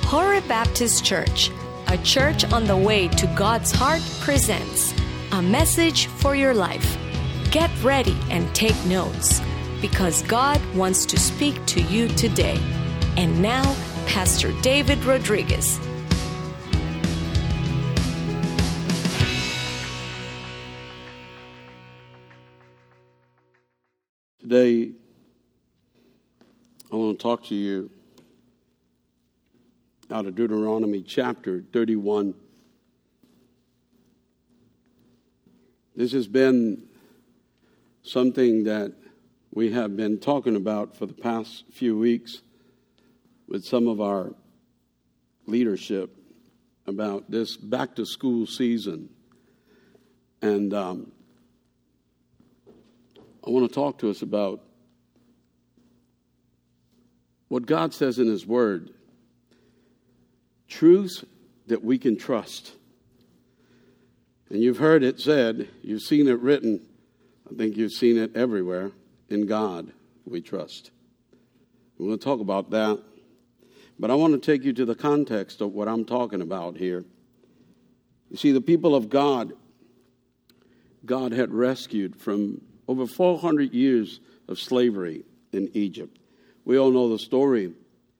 Horeb Baptist Church, a church on the way to God's heart, presents a message for your life. Get ready and take notes, because God wants to speak to you today. And now, Pastor David Rodriguez. Today, I want to talk to you out of Deuteronomy chapter 31. This has been something that we have been talking about for the past few weeks with some of our leadership about this back-to-school season. And I want to talk to us about what God says in His Word. Truths that we can trust. And you've heard it said, you've seen it written, I think you've seen it everywhere. In God we trust. We're going to talk about that. But I want to take you to the context of what I'm talking about here. You see, the people of God, God had rescued from over 400 years of slavery in Egypt. We all know the story.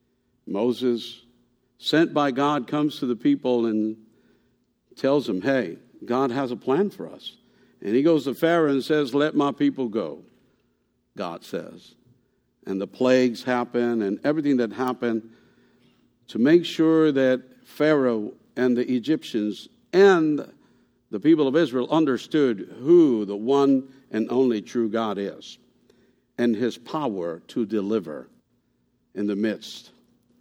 Moses, sent by God, comes to the people and tells them, hey, God has a plan for us. And he goes to Pharaoh and says, let my people go, God says. And the plagues happen and everything that happened to make sure that Pharaoh and the Egyptians and the people of Israel understood who the one and only true God is and his power to deliver in the midst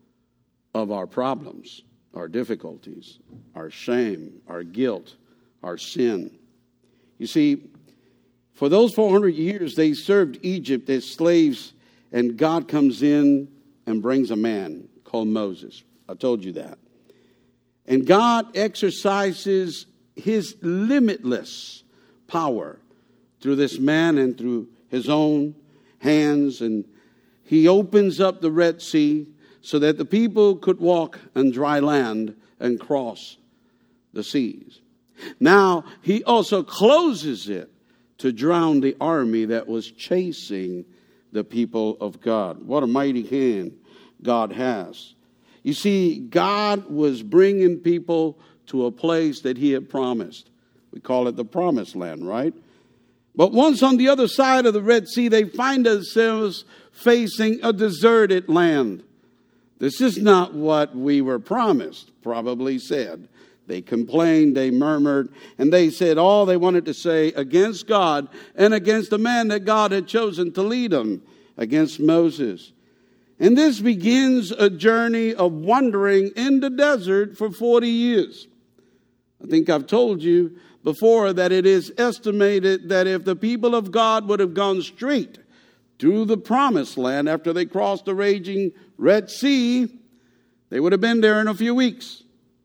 of our problems, our difficulties, our shame, our guilt, our sin. You see, for those 400 years, they served Egypt as slaves, and God comes in and brings a man called Moses. I told you that. And God exercises his limitless power through this man and through his own hands, and he opens up the Red Sea so that the people could walk on dry land and cross the seas. Now, he also closes it to drown the army that was chasing the people of God. What a mighty hand God has. You see, God was bringing people to a place that he had promised. We call it the promised land, right? But once on the other side of the Red Sea, they find themselves facing a deserted land. This is not what we were promised, probably said. They complained, they murmured, and they said all they wanted to say against God and against the man that God had chosen to lead them, against Moses. And this begins a journey of wandering in the desert for 40 years. I think I've told you before that it is estimated that if the people of God would have gone straight to the promised land after they crossed the raging Red Sea, they would have been there in a few weeks.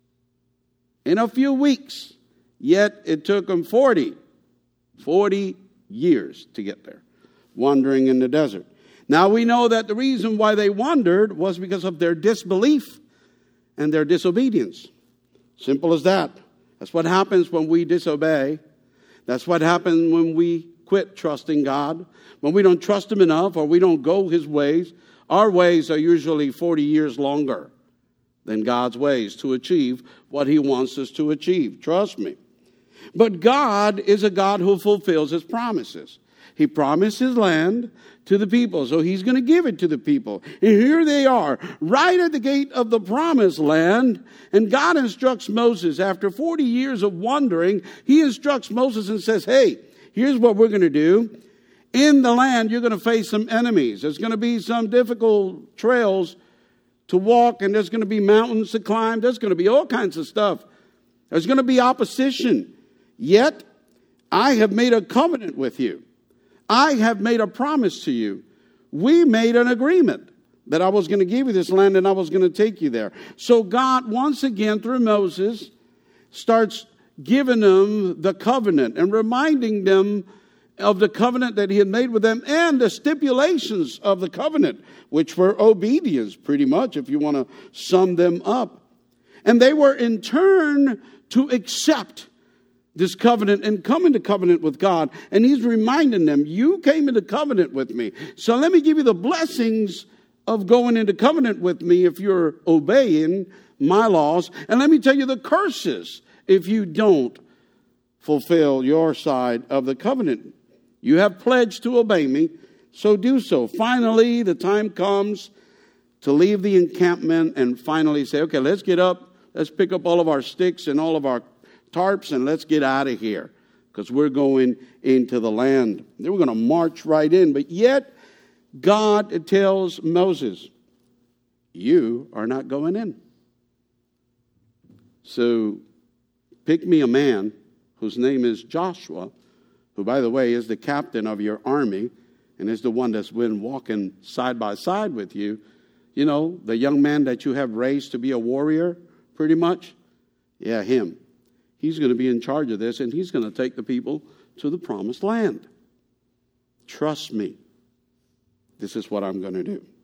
In a few weeks. Yet it took them 40 years to get there, wandering in the desert. Now we know that the reason why they wandered was because of their disbelief and their disobedience. Simple as that. That's what happens when we disobey. That's what happens when we quit trusting God. When we don't trust him enough or we don't go his ways. Our ways are usually 40 years longer than God's ways to achieve what he wants us to achieve. Trust me. But God is a God who fulfills his promises. He promised his land to the people, so he's going to give it to the people. And here they are, right at the gate of the promised land, and God instructs Moses, after 40 years of wandering, he instructs Moses and says, hey, here's what we're going to do. In the land, you're going to face some enemies. There's going to be some difficult trails to walk, and there's going to be mountains to climb. There's going to be all kinds of stuff. There's going to be opposition. Yet, I have made a covenant with you. I have made a promise to you. We made an agreement that I was going to give you this land and I was going to take you there. So God, once again, through Moses, starts giving them the covenant and reminding them of the covenant that he had made with them and the stipulations of the covenant, which were obedience, pretty much, if you want to sum them up. And they were in turn to accept this covenant and come into covenant with God. And he's reminding them, you came into covenant with me. So let me give you the blessings of going into covenant with me if you're obeying my laws. And let me tell you the curses if you don't fulfill your side of the covenant. You have pledged to obey me, so do so. Finally, the time comes to leave the encampment and finally say, okay, let's get up. Let's pick up all of our sticks and all of our tarps and let's get out of here because we're going into the land. They were going to march right in, but yet God tells Moses, you are not going in. So pick me a man whose name is Joshua, who, by the way, is the captain of your army and is the one that's been walking side by side with you. You know, the young man that you have raised to be a warrior, pretty much. Yeah, him. He's going to be in charge of this, and he's going to take the people to the promised land. Trust me. This is what I'm going to do.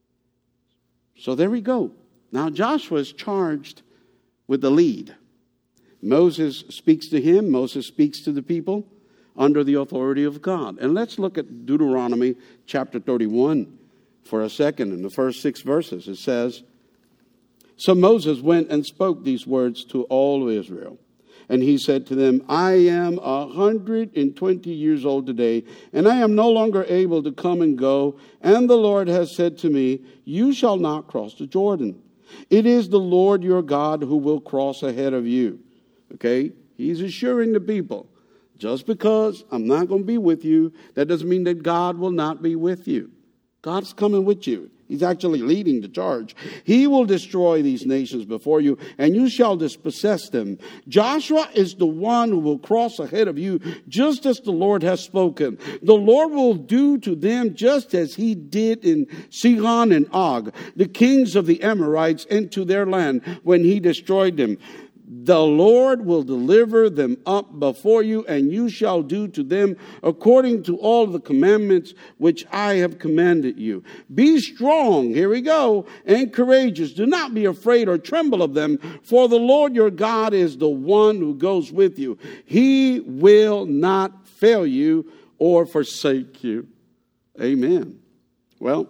So there we go. Now Joshua is charged with the lead. Moses speaks to him. Moses speaks to the people under the authority of God. And let's look at Deuteronomy chapter 31 for a second. In the first 6 verses, it says, so Moses went and spoke these words to all of Israel. And he said to them, I am 120 years old today, and I am no longer able to come and go. And the Lord has said to me, you shall not cross the Jordan. It is the Lord your God who will cross ahead of you. Okay? He's assuring the people, just because I'm not going to be with you, that doesn't mean that God will not be with you. God's coming with you. He's actually leading the charge. He will destroy these nations before you, and you shall dispossess them. Joshua is the one who will cross ahead of you, just as the Lord has spoken. The Lord will do to them just as he did in Sihon and Og, the kings of the Amorites, into their land when he destroyed them. The Lord will deliver them up before you, and you shall do to them according to all the commandments which I have commanded you. Be strong, here we go, and courageous. Do not be afraid or tremble of them, for the Lord your God is the one who goes with you. He will not fail you or forsake you. Amen. Well,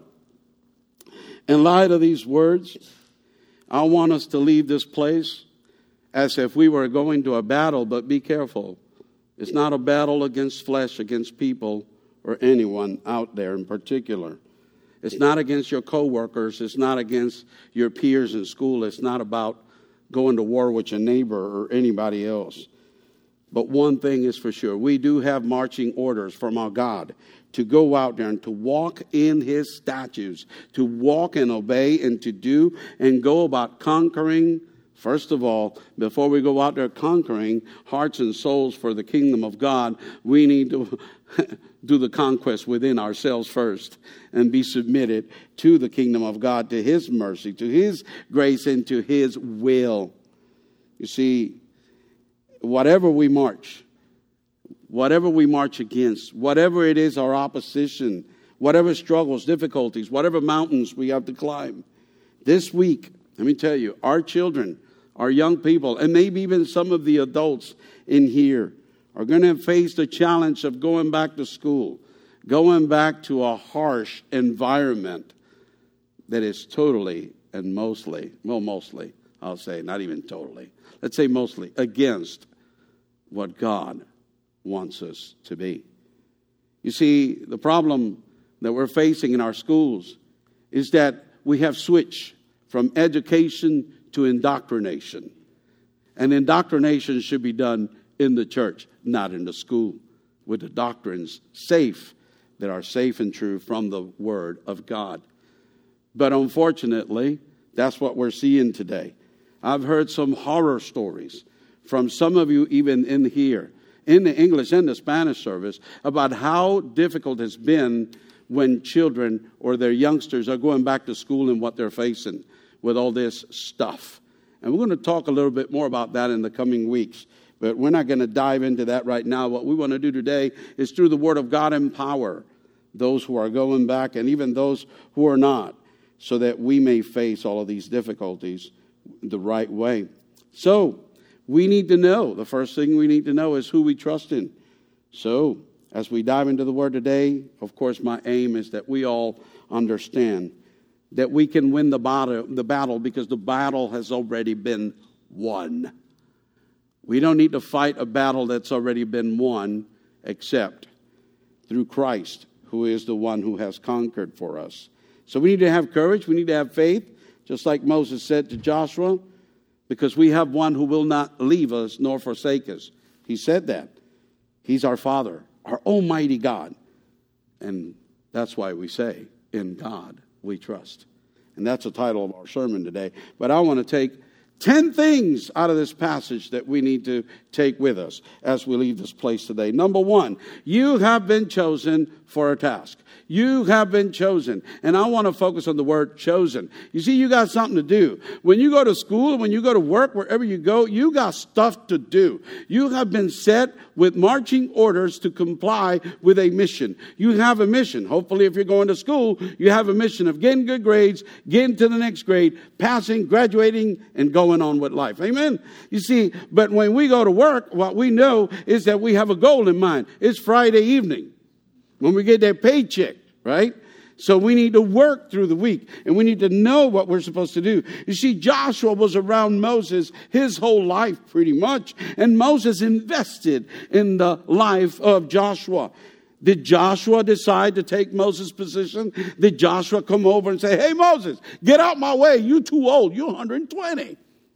in light of these words, I want us to leave this place as if we were going to a battle, but be careful. It's not a battle against flesh, against people, or anyone out there in particular. It's not against your coworkers. It's not against your peers in school. It's not about going to war with your neighbor or anybody else. But one thing is for sure. We do have marching orders from our God to go out there and to walk in his statutes, to walk and obey and to do and go about conquering. First of all, before we go out there conquering hearts and souls for the kingdom of God, we need to do the conquest within ourselves first and be submitted to the kingdom of God, to his mercy, to his grace, and to his will. You see, whatever we march against, whatever it is our opposition, whatever struggles, difficulties, whatever mountains we have to climb, this week, let me tell you, our children, our young people, and maybe even some of the adults in here are going to face the challenge of going back to school, going back to a harsh environment that is totally and mostly, I'll say, not even totally, let's say mostly against what God wants us to be. You see, the problem that we're facing in our schools is that we have switched from education to indoctrination. And indoctrination should be done in the church, not in the school, with the doctrines that are safe and true from the Word of God. But unfortunately, that's what we're seeing today. I've heard some horror stories from some of you even in here, in the English and the Spanish service, about how difficult it's been when children or their youngsters are going back to school and what they're facing with all this stuff. And we're going to talk a little bit more about that in the coming weeks. But we're not going to dive into that right now. What we want to do today is through the Word of God empower those who are going back and even those who are not, so that we may face all of these difficulties the right way. So we need to know, the first thing we need to know is who we trust in. So as we dive into the Word today, of course, my aim is that we all understand that we can win the battle because the battle has already been won. We don't need to fight a battle that's already been won except through Christ, who is the one who has conquered for us. So we need to have courage. We need to have faith, just like Moses said to Joshua, because we have one who will not leave us nor forsake us. He said that. He's our Father, our almighty God. And that's why we say, in God we trust. And that's the title of our sermon today. But I want to take 10 things out of this passage that we need to take with us as we leave this place today. Number one, you have been chosen for a task. You have been chosen. And I want to focus on the word chosen. You see, you got something to do. When you go to school, when you go to work, wherever you go, you got stuff to do. You have been set with marching orders to comply with a mission. You have a mission. Hopefully, if you're going to school, you have a mission of getting good grades, getting to the next grade, passing, graduating, and going on with life. Amen? You see, but when we go to work, what we know is that we have a goal in mind. It's Friday evening when we get that paycheck, right? So we need to work through the week, and we need to know what we're supposed to do. You see, Joshua was around Moses his whole life pretty much, and Moses invested in the life of Joshua. Did Joshua decide to take Moses' position? Did Joshua come over and say, hey, Moses, get out my way. You're too old. You're 120.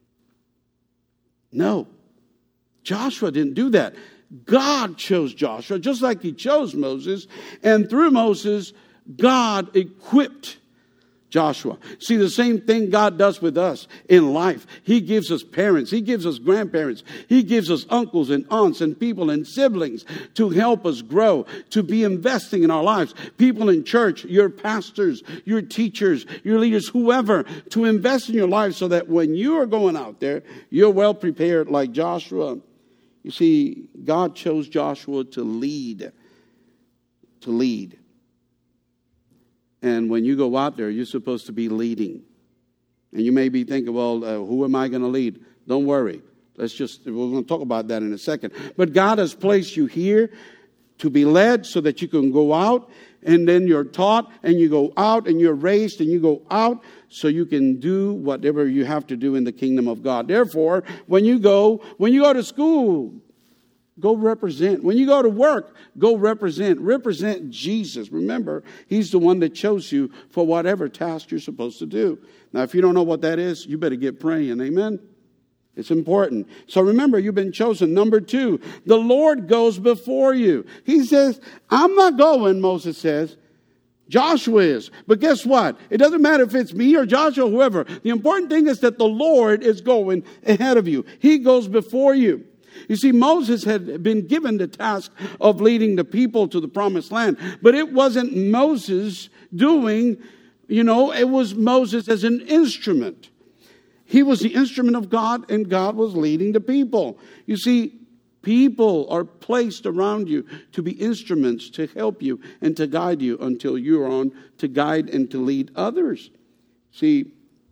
No. Joshua didn't do that. God chose Joshua just like he chose Moses. And through Moses, God equipped Joshua. See, the same thing God does with us in life. He gives us parents. He gives us grandparents. He gives us uncles and aunts and people and siblings to help us grow, to be investing in our lives. People in church, your pastors, your teachers, your leaders, whoever, to invest in your life so that when you are going out there, you're well prepared like Joshua. You see, God chose Joshua to lead. To lead. And when you go out there, you're supposed to be leading. And you may be thinking, well, who am I going to lead? Don't worry. We're going to talk about that in a second. But God has placed you here to be led so that you can go out, and then you're taught, and you go out, and you're raised, and you go out so you can do whatever you have to do in the kingdom of God. Therefore, when you go to school, go represent. When you go to work, go represent. Represent Jesus. Remember, he's the one that chose you for whatever task you're supposed to do. Now, if you don't know what that is, you better get praying. Amen? It's important. So remember, you've been chosen. Number two, the Lord goes before you. He says, I'm not going, Moses says. Joshua is. But guess what? It doesn't matter if it's me or Joshua or whoever. The important thing is that the Lord is going ahead of you. He goes before you. You see, Moses had been given the task of leading the people to the promised land. But it wasn't Moses doing, it was Moses as an instrument. He was the instrument of God, and God was leading the people. You see, people are placed around you to be instruments to help you and to guide you until you're on to guide and to lead others. See,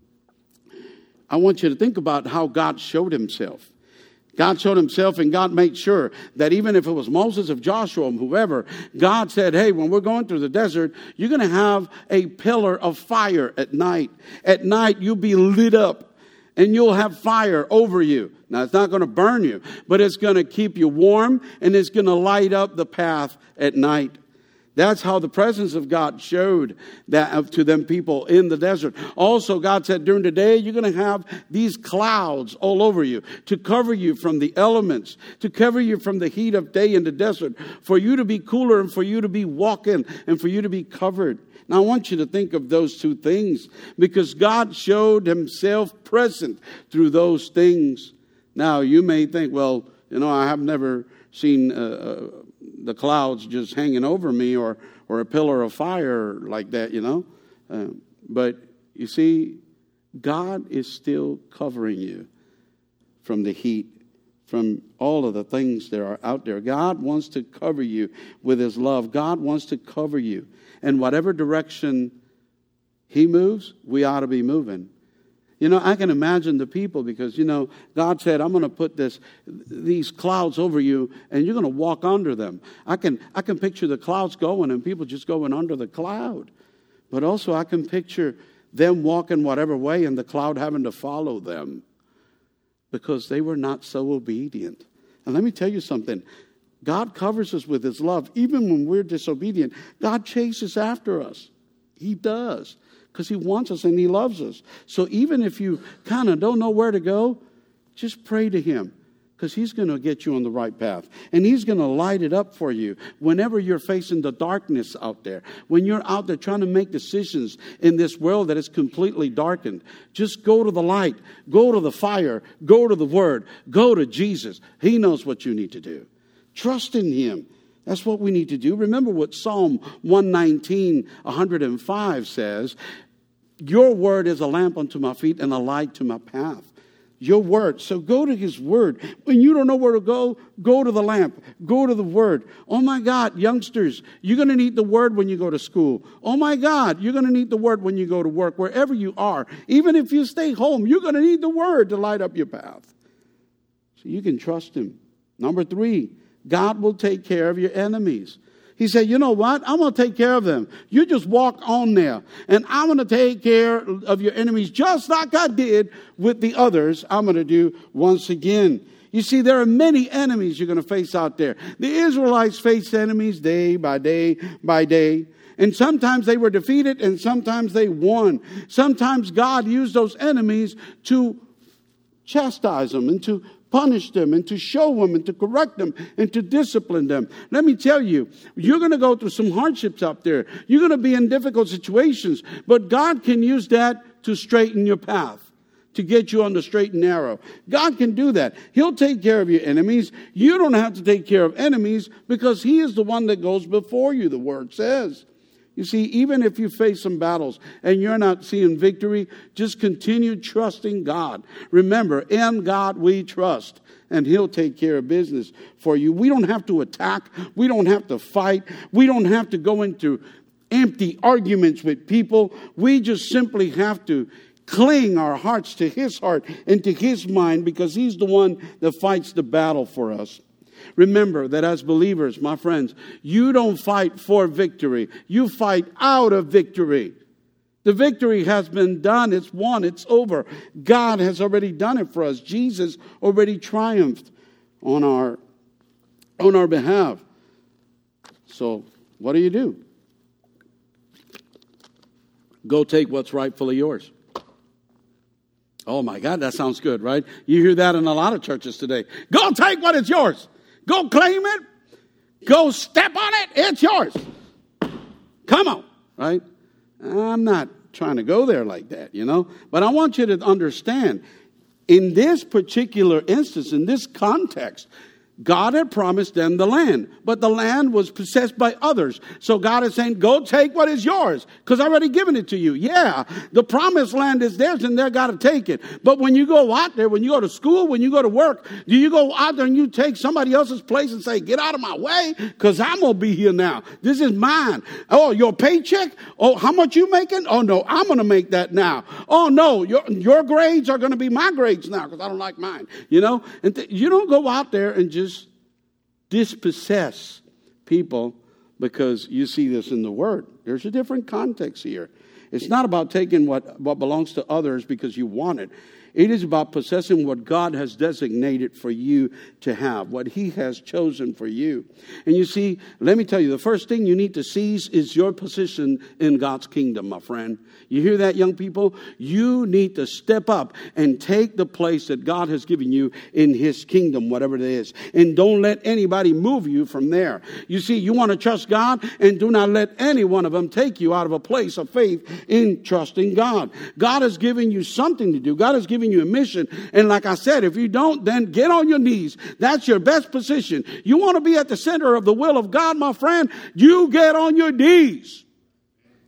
I want you to think about how God showed himself. God showed himself, and God made sure that even if it was Moses or Joshua or whoever, God said, hey, when we're going through the desert, you're going to have a pillar of fire at night. At night, you'll be lit up, and you'll have fire over you. Now, it's not going to burn you, but it's going to keep you warm, and it's going to light up the path at night. That's how the presence of God showed that to them people in the desert. Also, God said during the day, you're going to have these clouds all over you to cover you from the elements, to cover you from the heat of day in the desert, for you to be cooler and for you to be walking and for you to be covered. Now, I want you to think of those two things because God showed himself present through those things. Now, you may think, well, I have never seen the clouds just hanging over me or a pillar of fire like that, But you see, God is still covering you from the heat from all of the things that are out there. God wants to cover you with his love. God wants to cover you. And whatever direction he moves, we ought to be moving. You know, I can imagine the people because, you know, God said, I'm going to put these clouds over you and you're going to walk under them. I can picture the clouds going and people just going under the cloud. But also I can picture them walking whatever way and the cloud having to follow them because they were not so obedient. And let me tell you something. God covers us with his love. Even when we're disobedient, God chases after us. He does. Because he wants us and he loves us. So even if you kind of don't know where to go, just pray to him. Because he's going to get you on the right path. And he's going to light it up for you whenever you're facing the darkness out there. When you're out there trying to make decisions in this world that is completely darkened. Just go to the light. Go to the fire. Go to the word. Go to Jesus. He knows what you need to do. Trust in him. That's what we need to do. Remember what Psalm 119, 105 says. Your word is a lamp unto my feet and a light to my path. Your word. So go to his word. When you don't know where to go, go to the lamp. Go to the word. Oh my God, youngsters, you're going to need the word when you go to school. Oh my God, you're going to need the word when you go to work. Wherever you are. Even if you stay home, you're going to need the word to light up your path. So you can trust him. Number 3. God will take care of your enemies. He said, you know what? I'm going to take care of them. You just walk on there. And I'm going to take care of your enemies just like I did with the others. I'm going to do once again. You see, there are many enemies you're going to face out there. The Israelites faced enemies day by day by day. And sometimes they were defeated and sometimes they won. Sometimes God used those enemies to chastise them and to punish them and to show them and to correct them and to discipline them. Let me tell you, you're going to go through some hardships up there. You're going to be in difficult situations, but God can use that to straighten your path, to get you on the straight and narrow. God can do that. He'll take care of your enemies. You don't have to take care of enemies because he is the one that goes before you, the word says. You see, even if you face some battles and you're not seeing victory, just continue trusting God. Remember, in God we trust, and he'll take care of business for you. We don't have to attack. We don't have to fight. We don't have to go into empty arguments with people. We just simply have to cling our hearts to his heart and to his mind because he's the one that fights the battle for us. Remember that as believers, my friends, you don't fight for victory. You fight out of victory. The victory has been done. It's won. It's over. God has already done it for us. Jesus already triumphed on our behalf. So what do? Go take what's rightfully yours. Oh my God, that sounds good, right? You hear that in a lot of churches today. Go take what is yours. Go claim it. Go step on it. It's yours. Come on, right? I'm not trying to go there like that, you know. But I want you to understand, in this particular instance, in this context, God had promised them the land, but the land was possessed by others. So God is saying, go take what is yours, because I've already given it to you. Yeah, the promised land is theirs, and they've got to take it. But when you go out there, when you go to school, when you go to work, do you go out there and you take somebody else's place and say, get out of my way, because I'm going to be here now. This is mine. Oh, your paycheck? Oh, how much you making? Oh, no, I'm going to make that now. Oh, no, your grades are going to be my grades now, because I don't like mine. You know, and you don't go out there and just dispossess people because you see this in the Word. There's a different context here. It's not about taking what belongs to others because you want it. It is about possessing what God has designated for you to have, what he has chosen for you. And you see, let me tell you, the first thing you need to seize is your position in God's kingdom, my friend. You hear that, young people? You need to step up and take the place that God has given you in his kingdom, whatever it is. And don't let anybody move you from there. You see, you want to trust God, and do not let any one of them take you out of a place of faith in trusting God. God has given you something to do. God has given you a mission. And like I said, if you don't, then get on your knees. That's your best position. You want to be at the center of the will of God, my friend? You get on your knees.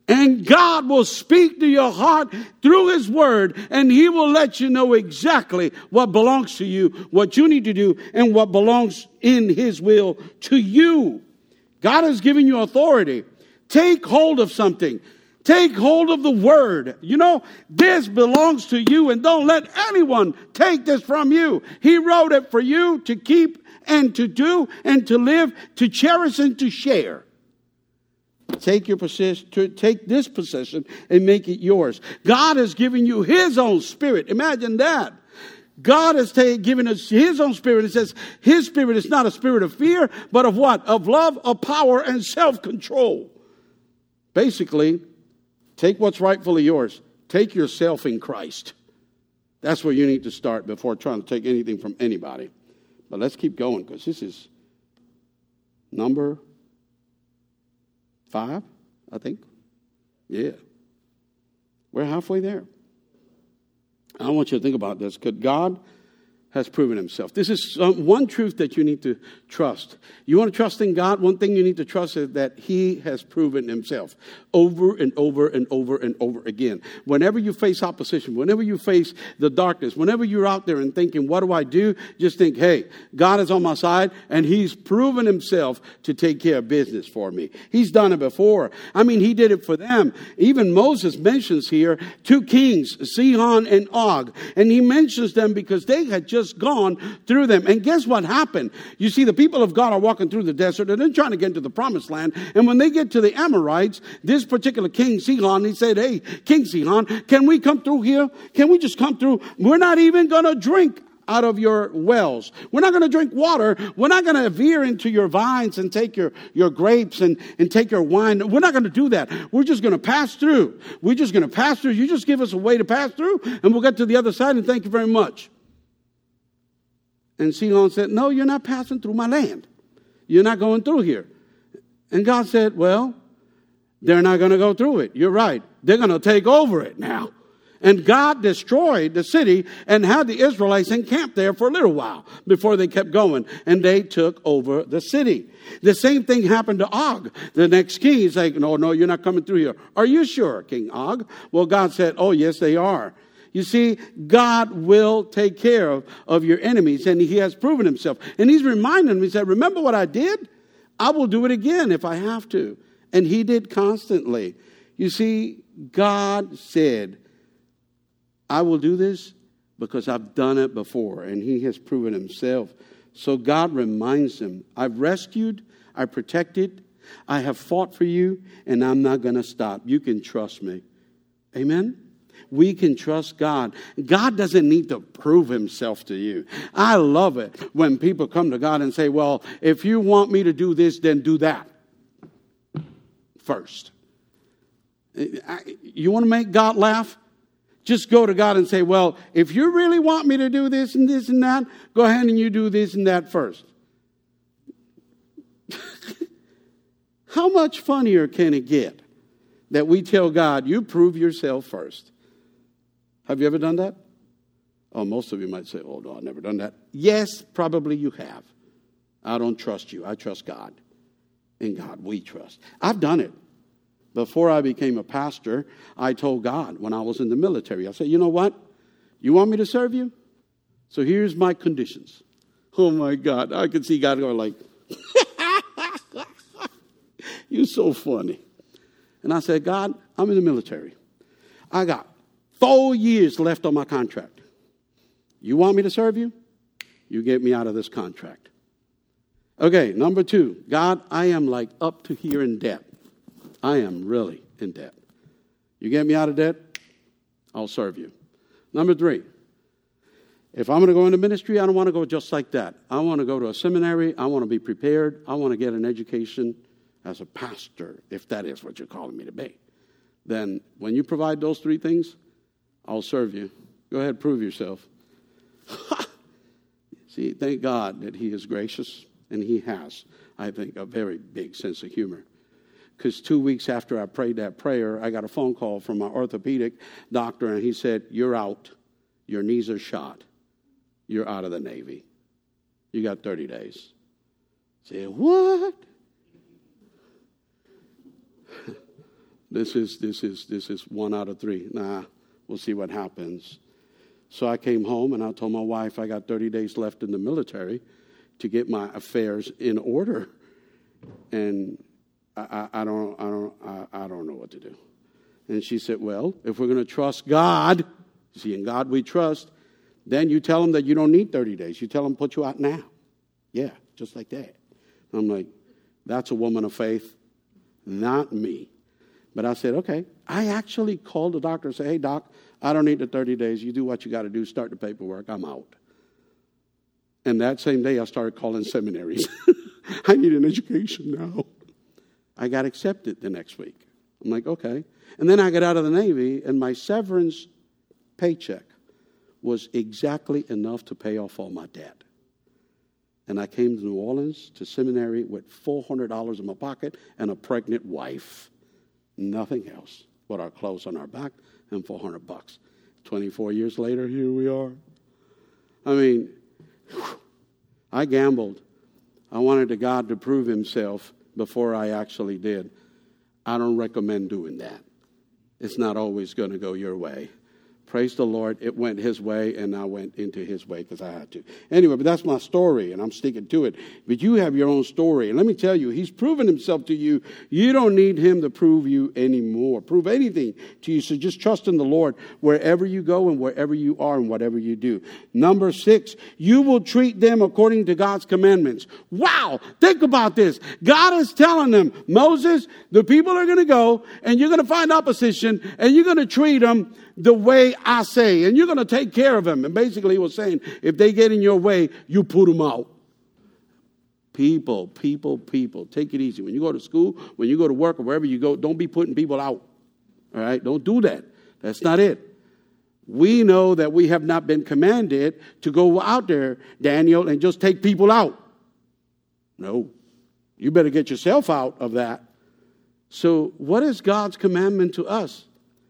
And God will speak to your heart through His Word, and He will let you know exactly what belongs to you, what you need to do, and what belongs in His will to you. God has given you authority. Take hold of something. Take hold of the Word. You know, this belongs to you, and don't let anyone take this from you. He wrote it for you to keep and to do and to live, to cherish and to share. Take your possession, take this possession and make it yours. God has given you His own Spirit. Imagine that. God has given us His own Spirit. It says His Spirit is not a spirit of fear, but of what? Of love, of power, and self-control. Basically, take what's rightfully yours. Take yourself in Christ. That's where you need to start before trying to take anything from anybody. But let's keep going, because this is number 5, I think. Yeah. We're halfway there. I want you to think about this, because God has proven Himself. This is one truth that you need to trust. You want to trust in God? One thing you need to trust is that He has proven Himself over and over and over and over again. Whenever you face opposition, whenever you face the darkness, whenever you're out there and thinking, what do I do? Just think, hey, God is on my side, and He's proven Himself to take care of business for me. He's done it before. I mean, He did it for them. Even Moses mentions here 2 kings, Sihon and Og. And he mentions them because they had just gone through them. And guess what happened? You see, the people of God are walking through the desert, and they're trying to get into the promised land. And when they get to the Amorites, this particular king, Sihon, he said, hey, King Sihon, can we come through here? Can we just come through? We're not even going to drink out of your wells. We're not going to drink water. We're not going to veer into your vines and take your grapes and take your wine. We're not going to do that. We're just going to pass through. We're just going to pass through. You just give us a way to pass through, and we'll get to the other side, and thank you very much. And Sihon said, no, you're not passing through my land. You're not going through here. And God said, well, they're not going to go through it. You're right. They're going to take over it now. And God destroyed the city and had the Israelites encamped there for a little while before they kept going. And they took over the city. The same thing happened to Og. The next king, he's like, no, you're not coming through here. Are you sure, King Og? Well, God said, oh, yes, they are. You see, God will take care of your enemies, and He has proven Himself. And He's reminding them, He said, remember what I did? I will do it again if I have to. And He did constantly. You see, God said, I will do this because I've done it before, and He has proven Himself. So God reminds them, I've rescued, I protected, I have fought for you, and I'm not going to stop. You can trust me. Amen? We can trust God. God doesn't need to prove Himself to you. I love it when people come to God and say, well, if you want me to do this, then do that first. You want to make God laugh? Just go to God and say, well, if you really want me to do this and this and that, go ahead and you do this and that first. How much funnier can it get that we tell God, you prove yourself first? Have you ever done that? Oh, most of you might say, oh, no, I've never done that. Yes, probably you have. I don't trust you. I trust God. In God we trust. I've done it. Before I became a pastor, I told God when I was in the military, I said, you know what? You want me to serve you? So here's my conditions. Oh, my God. I could see God going like, you're so funny. And I said, God, I'm in the military. I got 4 years left on my contract. You want me to serve you? You get me out of this contract. Okay, number 2. God, I am like up to here in debt. I am really in debt. You get me out of debt? I'll serve you. Number 3. If I'm going to go into ministry, I don't want to go just like that. I want to go to a seminary. I want to be prepared. I want to get an education as a pastor, if that is what you're calling me to be. Then when you provide those 3 things, I'll serve you. Go ahead, prove yourself. See, thank God that He is gracious, and He has, I think, a very big sense of humor. Because 2 weeks after I prayed that prayer, I got a phone call from my orthopedic doctor, and he said, you're out. Your knees are shot. You're out of the Navy. You got 30 days. I said, what? this is 1 out of 3. Nah, we'll see what happens. So I came home and I told my wife I got 30 days left in the military to get my affairs in order, and I don't know what to do. And she said, well, if we're going to trust God, see, in God we trust, then you tell them that you don't need 30 days. You tell them put you out now. Yeah, just like that. I'm like, that's a woman of faith, not me. But I said, okay. I actually called the doctor and said, hey, doc, I don't need the 30 days. You do what you got to do. Start the paperwork. I'm out. And that same day, I started calling seminaries. I need an education now. I got accepted the next week. I'm like, okay. And then I got out of the Navy, and my severance paycheck was exactly enough to pay off all my debt. And I came to New Orleans to seminary with $400 in my pocket and a pregnant wife. Nothing else but our clothes on our back and $400. 24 years later, here we are. I mean, I gambled. I wanted God to prove himself before I actually did. I don't recommend doing that. It's not always going to go your way. Praise the Lord. It went his way, and I went into his way because I had to. Anyway, but that's my story, and I'm sticking to it. But you have your own story. And let me tell you, he's proven himself to you. You don't need him to prove you anymore. Prove anything to you. So just trust in the Lord wherever you go and wherever you are and whatever you do. Number 6, you will treat them according to God's commandments. Wow! Think about this. God is telling them, Moses, the people are going to go, and you're going to find opposition, and you're going to treat them the way I say, and you're going to take care of them. And basically he was saying, if they get in your way, you put them out. People. Take it easy. When you go to school, when you go to work, or wherever you go, don't be putting people out. All right? Don't do that. That's not it. We know that we have not been commanded to go out there, Daniel, and just take people out. No. You better get yourself out of that. So what is God's commandment to us?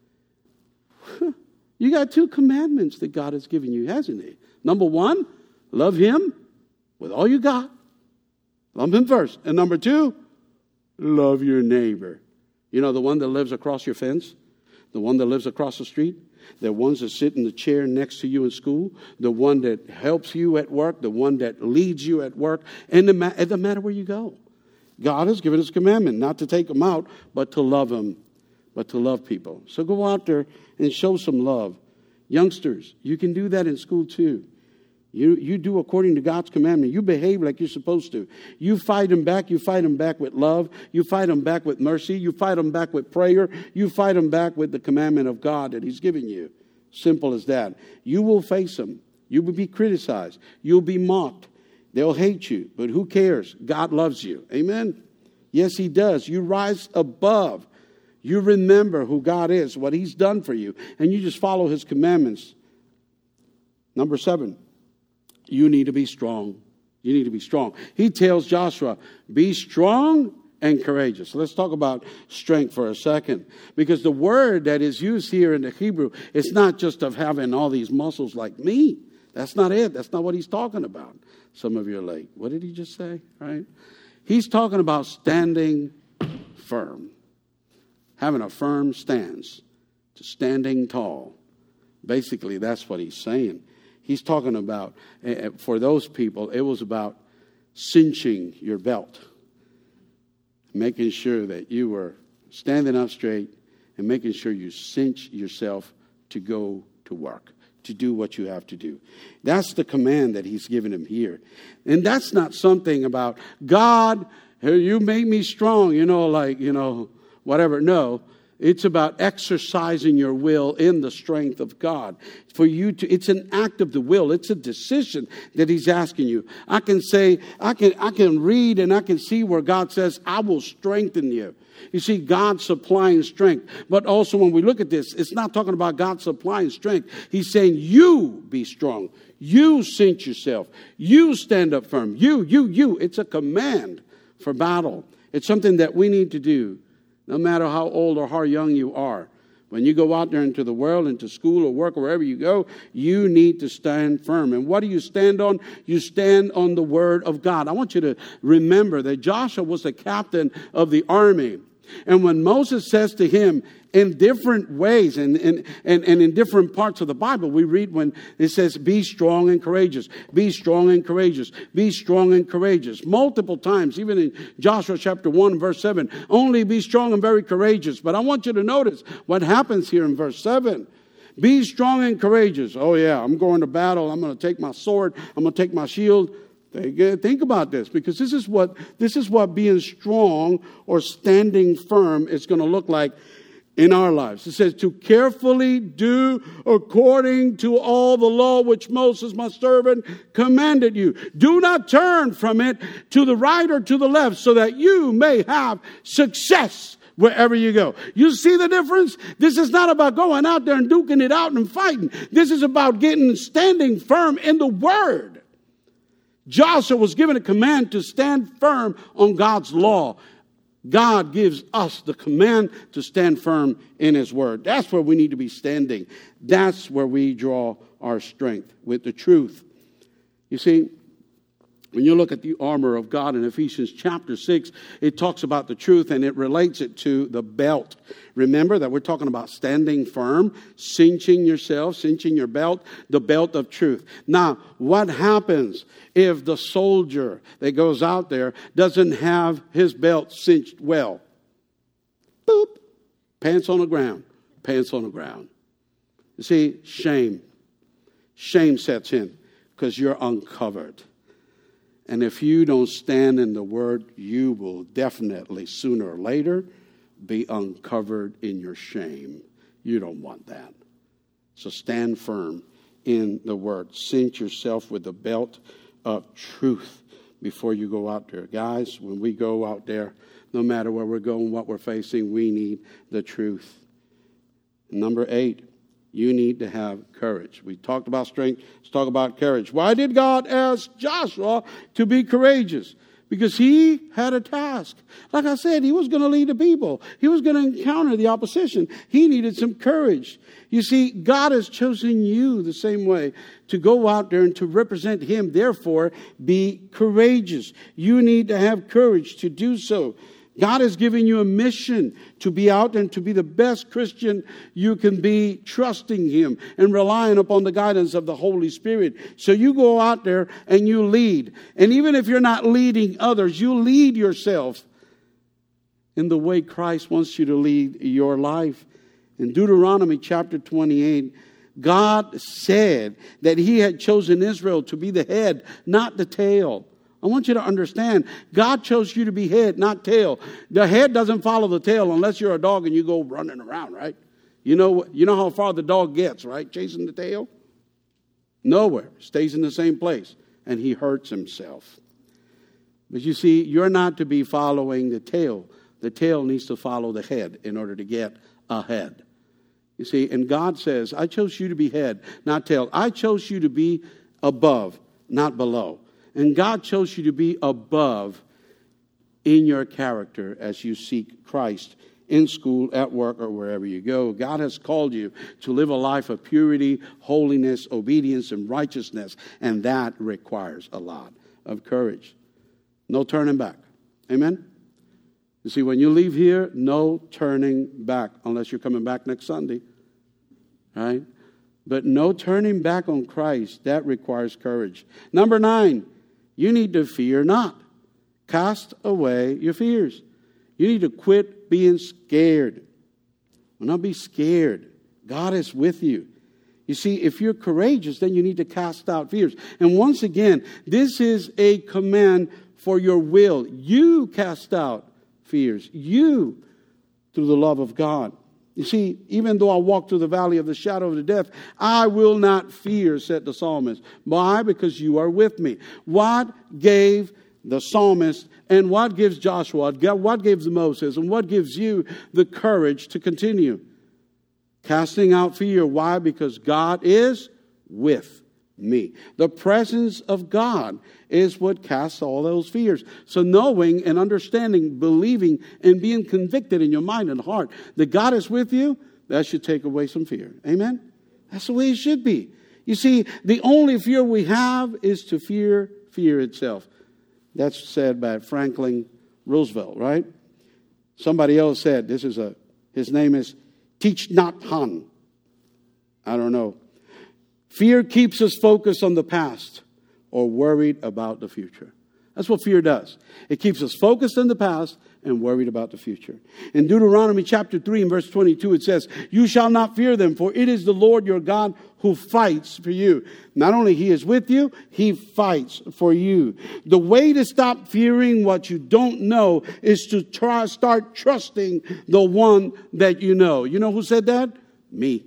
You got 2 commandments that God has given you, hasn't he? Number 1, love him with all you got. Love him first. And number 2, love your neighbor. You know, the one that lives across your fence, the one that lives across the street, the ones that sit in the chair next to you in school, the one that helps you at work, the one that leads you at work, and it doesn't matter where you go. God has given us a commandment not to take them out, but to love them, but to love people. So go out there and show some love. Youngsters, you can do that in school too. You do according to God's commandment. You behave like you're supposed to. You fight them back. You fight them back with love. You fight them back with mercy. You fight them back with prayer. You fight them back with the commandment of God that he's given you. Simple as that. You will face them. You will be criticized. You'll be mocked. They'll hate you. But who cares? God loves you. Amen? Yes, he does. You rise above. You remember who God is, what he's done for you, and you just follow his commandments. Number 7, you need to be strong. You need to be strong. He tells Joshua, be strong and courageous. Let's talk about strength for a second, because the word that is used here in the Hebrew, it's not just of having all these muscles like me. That's not it. That's not what he's talking about. Some of you are like, what did he just say? Right? He's talking about standing firm. Having a firm stance, to standing tall. Basically, that's what he's saying. He's talking about, for those people, it was about cinching your belt. Making sure that you were standing up straight and making sure you cinch yourself to go to work, to do what you have to do. That's the command that he's given him here. And that's not something about, God, you made me strong, whatever. No, it's about exercising your will in the strength of God. It's an act of the will. It's a decision that he's asking you. I can say, I can read and I can see where God says, I will strengthen you. You see, God supplying strength. But also when we look at this, it's not talking about God supplying strength. He's saying, you be strong. You cinch yourself. You stand up firm. You. It's a command for battle. It's something that we need to do. No matter how old or how young you are. When you go out there into the world, into school or work, or wherever you go, you need to stand firm. And what do you stand on? You stand on the word of God. I want you to remember that Joshua was the captain of the army. And when Moses says to him in different ways and in different parts of the Bible, we read when it says, be strong and courageous, be strong and courageous, be strong and courageous. Multiple times, even in Joshua chapter 1, verse 7, only be strong and very courageous. But I want you to notice what happens here in verse 7. Be strong and courageous. Oh yeah, I'm going to battle. I'm going to take my sword. I'm going to take my shield. Think about this, because this is what being strong or standing firm is going to look like in our lives. It says to carefully do according to all the law which Moses, my servant, commanded you. Do not turn from it to the right or to the left, so that you may have success wherever you go. You see the difference? This is not about going out there and duking it out and fighting. This is about standing firm in the Word. Joshua was given a command to stand firm on God's law. God gives us the command to stand firm in His Word. That's where we need to be standing. That's where we draw our strength, with the truth. You see, when you look at the armor of God in Ephesians chapter 6, it talks about the truth and it relates it to the belt. Remember that we're talking about standing firm, cinching yourself, cinching your belt, the belt of truth. Now, what happens if the soldier that goes out there doesn't have his belt cinched well? Boop. Pants on the ground. Pants on the ground. You see, shame. Shame sets in because you're uncovered. And if you don't stand in the Word, you will definitely sooner or later be uncovered in your shame. You don't want that. So stand firm in the Word. Cinch yourself with the belt of truth before you go out there. Guys, when we go out there, no matter where we're going, what we're facing, we need the truth. Number 8. You need to have courage. We talked about strength. Let's talk about courage. Why did God ask Joshua to be courageous? Because he had a task. Like I said, he was going to lead the people. He was going to encounter the opposition. He needed some courage. You see, God has chosen you the same way to go out there and to represent Him. Therefore, be courageous. You need to have courage to do so. God has given you a mission to be out and to be the best Christian you can be, trusting Him and relying upon the guidance of the Holy Spirit. So you go out there and you lead. And even if you're not leading others, you lead yourself in the way Christ wants you to lead your life. In Deuteronomy chapter 28, God said that He had chosen Israel to be the head, not the tail. I want you to understand, God chose you to be head, not tail. The head doesn't follow the tail unless you're a dog and you go running around, right? You know how far the dog gets, right? Chasing the tail? Nowhere. Stays in the same place. And he hurts himself. But you see, you're not to be following the tail. The tail needs to follow the head in order to get ahead. You see, and God says, I chose you to be head, not tail. I chose you to be above, not below. And God chose you to be above in your character as you seek Christ in school, at work, or wherever you go. God has called you to live a life of purity, holiness, obedience, and righteousness. And that requires a lot of courage. No turning back. Amen? You see, when you leave here, no turning back, unless you're coming back next Sunday. Right? But no turning back on Christ. That requires courage. Number 9. You need to fear not. Cast away your fears. You need to quit being scared. Well, not be scared. God is with you. You see, if you're courageous, then you need to cast out fears. And once again, this is a command for your will. You cast out fears. You, through the love of God. You see, even though I walk through the valley of the shadow of the death, I will not fear, said the psalmist. Why? Because you are with me. What gave the psalmist and what gives Joshua, what gives Moses, and what gives you the courage to continue? Casting out fear. Why? Because God is with me. The presence of God is what casts all those fears. So knowing and understanding, believing, and being convicted in your mind and heart that God is with you, that should take away some fear. Amen? That's the way it should be. You see, the only fear we have is to fear fear itself. That's said by Franklin Roosevelt, right? Somebody else said, his name is Thich Nhat Hanh. I don't know. Fear keeps us focused on the past or worried about the future. That's what fear does. It keeps us focused on the past and worried about the future. In Deuteronomy chapter 3 and verse 22, it says, "You shall not fear them, for it is the Lord your God who fights for you." Not only He is with you, He fights for you. The way to stop fearing what you don't know is to start trusting the one that you know. You know who said that? Me.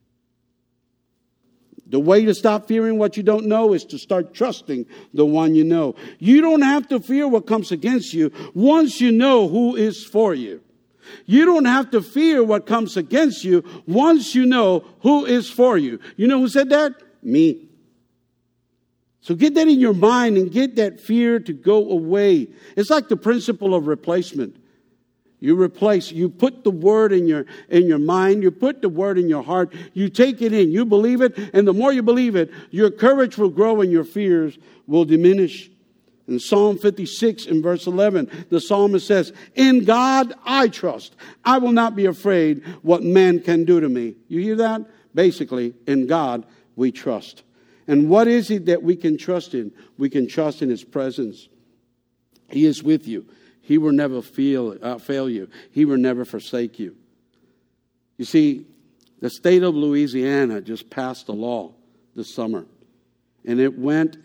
The way to stop fearing what you don't know is to start trusting the one you know. You don't have to fear what comes against you once you know who is for you. You don't have to fear what comes against you once you know who is for you. You know who said that? Me. So get that in your mind and get that fear to go away. It's like the principle of replacement. You put the word in your mind, you put the word in your heart, you take it in, you believe it, and the more you believe it, your courage will grow and your fears will diminish. In Psalm 56 in verse 11, the psalmist says, "In God I trust. I will not be afraid what man can do to me." You hear that? Basically, in God we trust. And what is it that we can trust in? We can trust in His presence. He is with you. He will never fail you. He will never forsake you. You see, the state of Louisiana just passed a law this summer. And it went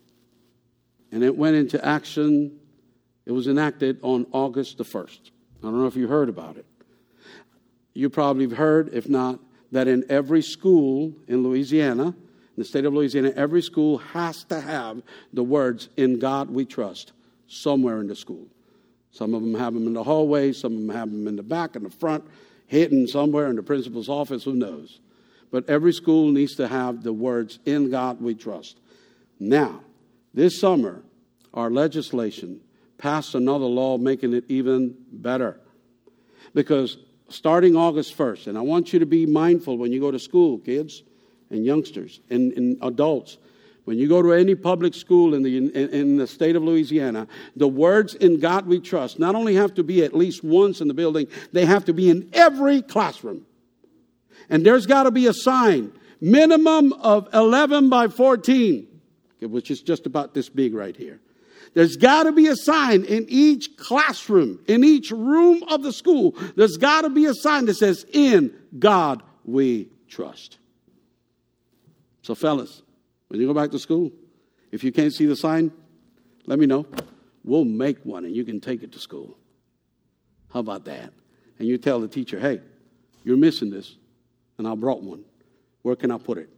into action. It was enacted on August the 1st. I don't know if you heard about it. You probably have heard, if not, that in every school in Louisiana, in the state of Louisiana, every school has to have the words, "In God we trust," somewhere in the school. Some of them have them in the hallway. Some of them have them in the back, in the front, hidden somewhere in the principal's office. Who knows? But every school needs to have the words, "In God we trust." Now, this summer, our legislation passed another law making it even better. Because starting August 1st, and I want you to be mindful when you go to school, kids and youngsters and adults, when you go to any public school in the state of Louisiana, the words "In God we trust" not only have to be at least once in the building, they have to be in every classroom. And there's got to be a sign, minimum of 11 by 14, which is just about this big right here. There's got to be a sign in each classroom, in each room of the school. There's got to be a sign that says, "In God we trust." So fellas, when you go back to school, if you can't see the sign, let me know. We'll make one and you can take it to school. How about that? And you tell the teacher, "Hey, you're missing this, and I brought one. Where can I put it?"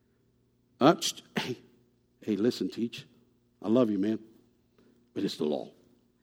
Hey, listen, teach. I love you, man, but it's the law.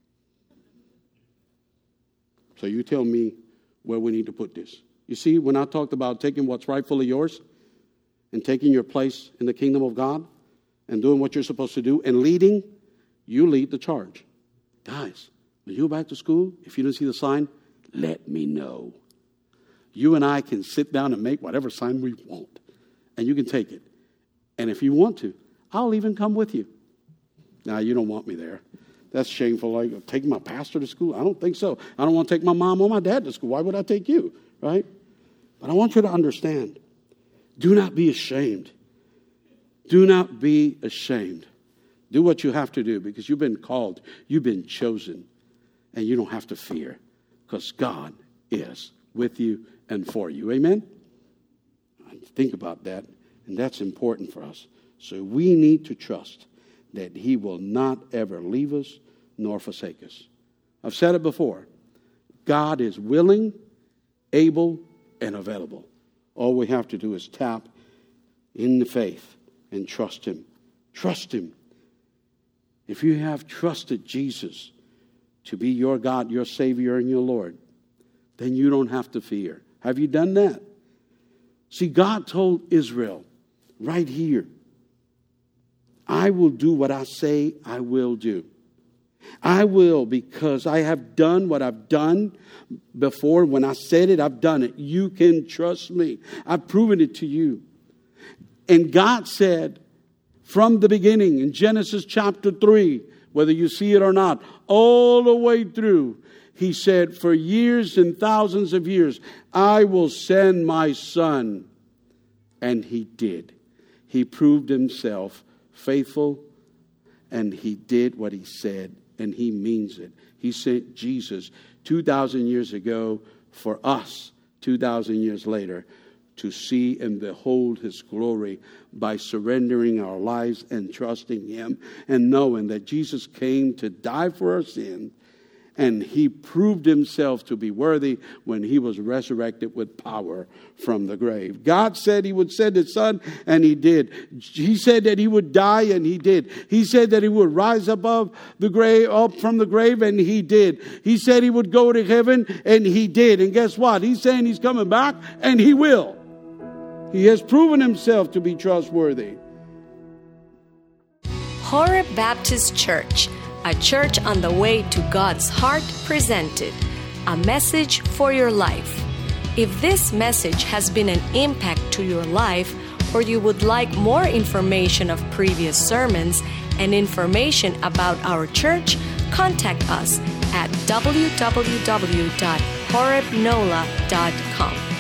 So you tell me where we need to put this. You see, when I talked about taking what's rightfully yours, and taking your place in the kingdom of God and doing what you're supposed to do and leading, you lead the charge. Guys, when you go back to school, if you didn't see the sign, let me know. You and I can sit down and make whatever sign we want, and you can take it. And if you want to, I'll even come with you. Now, you don't want me there. That's shameful. Like, taking my pastor to school? I don't think so. I don't want to take my mom or my dad to school. Why would I take you, right? But I want you to understand, do not be ashamed. Do not be ashamed. Do what you have to do because you've been called, you've been chosen, and you don't have to fear because God is with you and for you. Amen? Think about that, and that's important for us. So we need to trust that He will not ever leave us nor forsake us. I've said it before. God is willing, able, and available. All we have to do is tap in the faith and trust Him. Trust Him. If you have trusted Jesus to be your God, your Savior, and your Lord, then you don't have to fear. Have you done that? See, God told Israel right here, "I will do what I say I will do. I will because I have done what I've done before. When I said it, I've done it. You can trust me. I've proven it to you." And God said from the beginning in Genesis chapter 3, whether you see it or not, all the way through, He said, for years and thousands of years, I will send my Son. And he did. He proved himself faithful, and he did what he said, and he means it. He sent Jesus 2,000 years ago for us, 2,000 years later, to see and behold his glory by surrendering our lives and trusting him and knowing that Jesus came to die for our sins, and he proved himself to be worthy when he was resurrected with power from the grave. God said he would send his Son, and he did. He said that he would die, and he did. He said that he would rise above the grave, up from the grave, and he did. He said he would go to heaven, and he did. And guess what? He's saying he's coming back, and he will. He has proven himself to be trustworthy. Horeb Baptist Church, a church on the way to God's heart, presented a message for your life. If this message has been an impact to your life, or you would like more information of previous sermons and information about our church, contact us at www.horebnola.com.